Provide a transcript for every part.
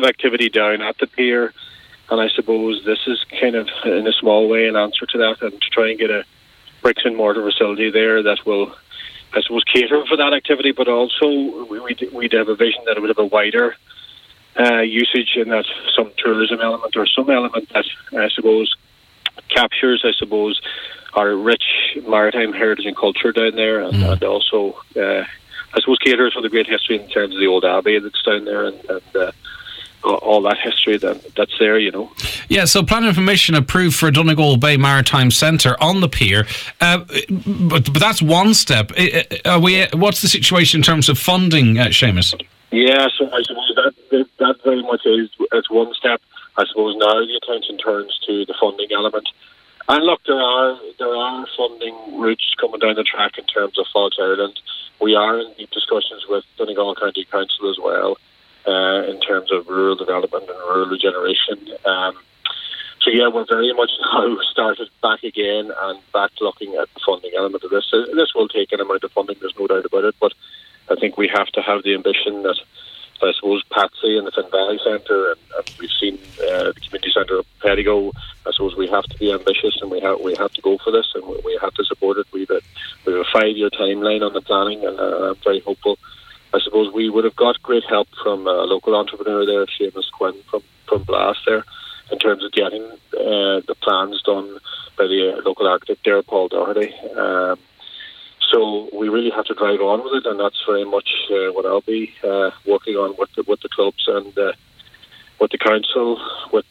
of activity down at the pier, and I suppose this is kind of, in a small way, an answer to that, and to try and get a bricks and mortar facility there that will, I suppose, cater for that activity, but also we'd have a vision that it would have a wider usage, in that some tourism element or some element that I suppose captures, our rich maritime heritage and culture down there, and also I suppose caters for the great history in terms of the old abbey that's down there, and all that history that's there, Yeah, so planning and permission approved for Donegal Bay Maritime Centre on the pier, but that's one step. What's the situation in terms of funding, Seamus? Yeah, so I suppose that very much is one step. I suppose now the attention turns to the funding element. And look, there are funding routes coming down the track in terms of Fáilte Ireland. We are in deep discussions with Donegal County Council as well, in terms of rural development and rural regeneration. So yeah, we're very much now started back again and back looking at the funding element of this. This will take an amount of funding, there's no doubt about it, but I think we have to have the ambition that, I suppose, Patsy and the Finn Valley Centre, and we've seen the community centre of Pedigo. I suppose we have to be ambitious, and we have to go for this, and we have to support it. We have a 5-year timeline on the planning, and I'm very hopeful. I suppose we would have got great help from a local entrepreneur there, Seamus Quinn from Blast there, in terms of getting the plans done by the local architect there, Paul Doherty. So we really have to drive on with it, and that's very much what I'll be working on with the clubs and with the council, with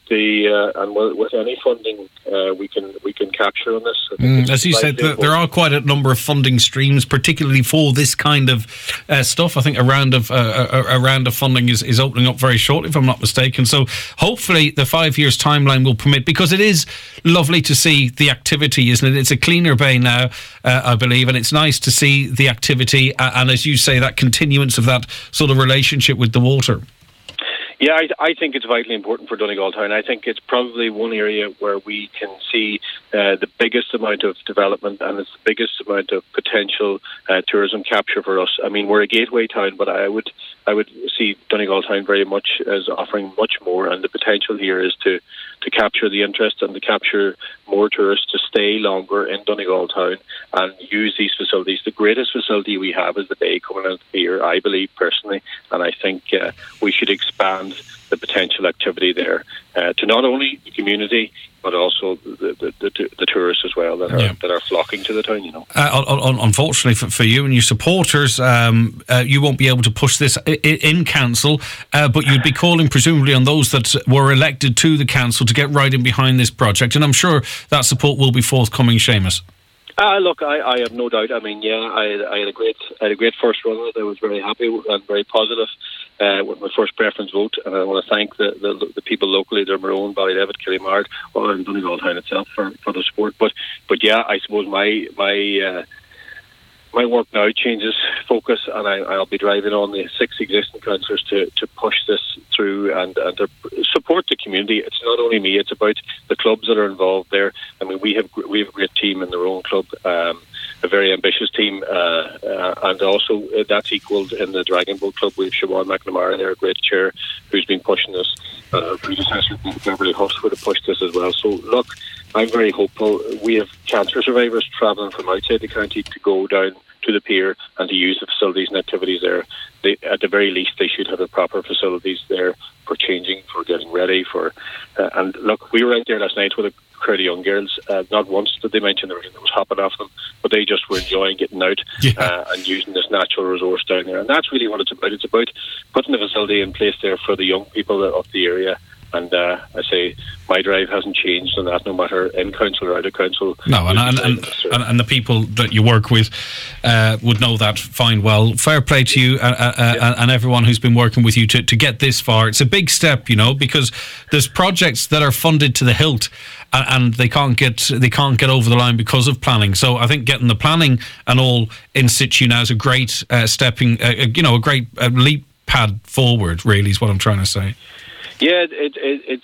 any funding we can capture on this. As you said, there are quite a number of funding streams, particularly for this kind of stuff. I think a round of funding is opening up very shortly, if I'm not mistaken. So hopefully the 5 years timeline will permit, because it is lovely to see the activity, isn't it? It's a cleaner bay now, I believe, and it's nice to see the activity and, as you say, that continuance of that sort of relationship with the water. Yeah, I think it's vitally important for Donegal Town. I think it's probably one area where we can see the biggest amount of development, and it's the biggest amount of potential tourism capture for us. I mean, we're a gateway town, but I would see Donegal Town very much as offering much more, and the potential here is to capture the interest and to capture more tourists to stay longer in Donegal Town and use these facilities. The greatest facility we have is the bay coming out here, I believe personally, and I think we should expand the potential activity there to not only the community but also the tourists as well that are flocking to the town. Unfortunately for you and your supporters, you won't be able to push this in council, but you'd be calling presumably on those that were elected to the council to get right in behind this project, and I'm sure that support will be forthcoming, Seamus. Look, I have no doubt. I mean, I had a great first run with it. I was very happy and very positive with my first preference vote, and I want to thank the people locally, Dermyrone, Ballydevitt, Killymard, and Donegal Town itself for the support. But yeah, I suppose my work now changes focus, and I'll be driving on the 6 existing councillors to push this through and to support the community. It's not only me; it's about the clubs that are involved there. I mean, we have a great team in the Rowan Club, a very ambitious team, and also that's equalled in the Dragon Boat Club. We have Siobhan McNamara there, a great chair, who's been pushing this. Our predecessor, Beverly Huss, would have pushed this as well. So look, I'm very hopeful. We have cancer survivors travelling from outside the county to go down to the pier and to use the facilities and activities there. At the very least, they should have the proper facilities there for changing, for getting ready, and look, we were out there last night with a crowd of young girls. Not once did they mention there was hopping off them, but they just were enjoying getting out and using this natural resource down there. And that's really what it's about. It's about putting a facility in place there for the young people of the area. And I say my drive hasn't changed on that, no matter in council or out of council. No, and the people that you work with would know that fine well. Fair play to you and everyone who's been working with you to get this far. It's a big step, because there's projects that are funded to the hilt and they can't get over the line because of planning. So I think getting the planning and all in situ now is a great a great leap pad forward. Really, is what I'm trying to say. Yeah, it's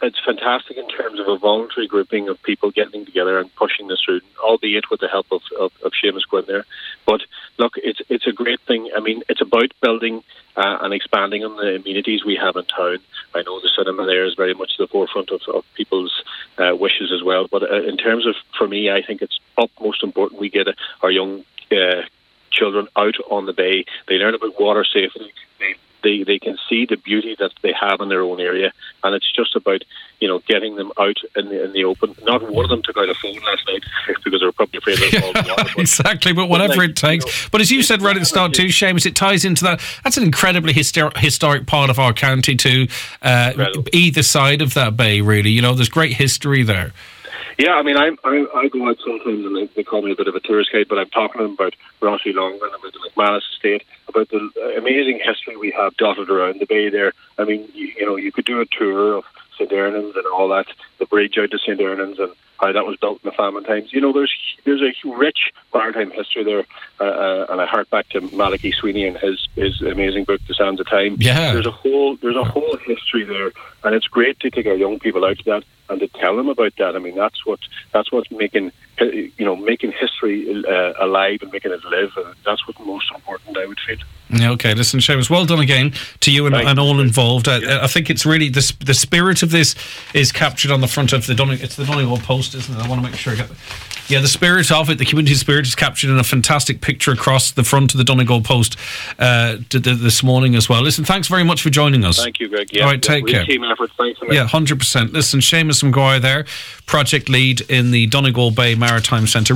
it's fantastic in terms of a voluntary grouping of people getting together and pushing this through, albeit with the help of Seamus Gwynn there. But look, it's a great thing. I mean, it's about building and expanding on the amenities we have in town. I know the cinema there is very much the forefront of people's wishes as well. But in terms of, for me, I think it's utmost important we get our young children out on the bay. They learn about water safety. They can see the beauty that they have in their own area, and it's just about getting them out in the open. Not one of them took out a phone last night because they were probably afraid of it all the water. Exactly, but whatever it takes. But as you said right at the start too, Seamus, it ties into that. That's an incredibly historic part of our county too. Either side of that bay, really. There's great history there. Yeah, I mean, I go out sometimes and they call me a bit of a tourist guide, but I'm talking to them about Rossi Longman, about the McManus estate, about the amazing history we have dotted around the bay there. I mean, you could do a tour of St. Ernans and all that, the bridge out to St. Ernans and how that was built in the famine times. There's a rich maritime history there, and I hark back to Malachy Sweeney and his amazing book, The Sands of Time. Yeah. There's a whole history there, and it's great to take our young people out to that and to tell them about that. I mean, that's what's making history alive and making it live, and that's what's most important, I would feel. Okay, listen, Seamus, well done again to you and all involved. I think it's really the spirit of this is captured on the front of the Donegal Post, isn't it? I want to make sure I get the spirit of it, the community spirit is captured in a fantastic picture across the front of the Donegal Post this morning as well. Listen, thanks very much for joining us. Thank you, Greg. Yeah, all right, take care. Team effort. Thanks a lot. Yeah, 100%. Listen, Seamus Maguire there, project lead in the Donegal Bay Maritime Centre.